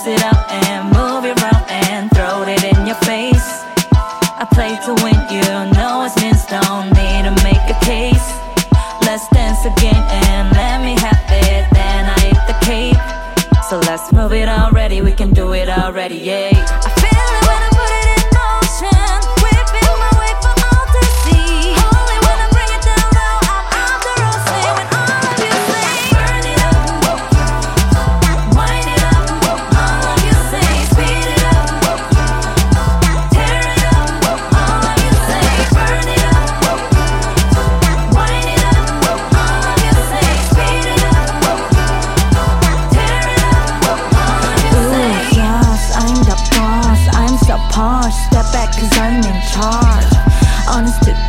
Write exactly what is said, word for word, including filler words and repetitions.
it up and move it round and throw it in your face. I play to win, you know it's means don't need to make a case. Let's dance again and let me have it, then I hit the cape. So let's move it already, we can do it already, yeah. I feel it when I put it in motion, whipping my way for all to see. Only when I bring it down low, I'm off the road, say when all of you say burn it up, wind it up, all of you say speed it up, tear it up, all of you say burn it up, wind it up, all of you say speed it up, tear it up, all of you say. Ooh, yes, I'm the boss, I'm so posh. Step back cause I'm in charge. Honest to